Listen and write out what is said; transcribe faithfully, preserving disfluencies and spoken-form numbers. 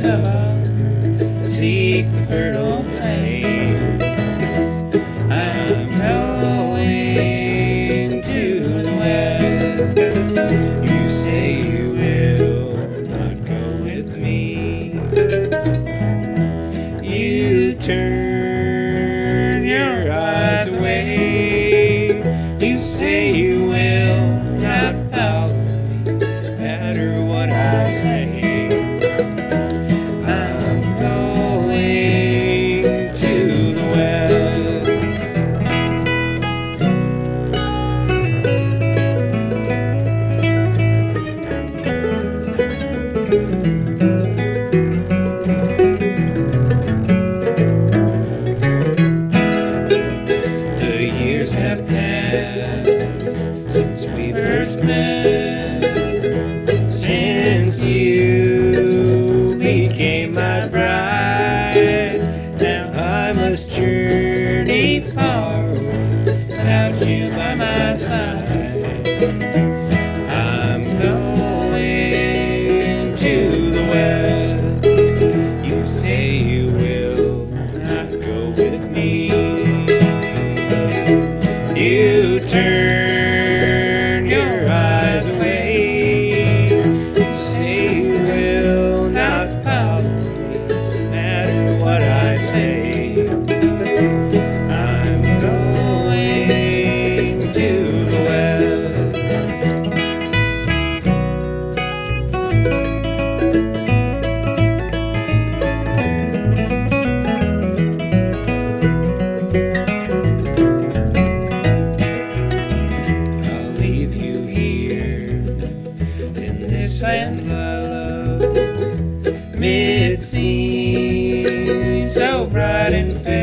summer, seek the fertile plain. I'm going to the west. You say you will not go with me. You turn your eyes away. You say you will not follow me, no matter what I say. I'm going to the west. The years have passed since we first met, since you became my bride. Now I must journey far without you by my side. I'm going to the west. You say you will not go with me. You turn your eyes away. You say you will not follow me, no matter what I say. I'm going to the west. I'll leave you here in this land I love. Mid-sea, so bright and fair.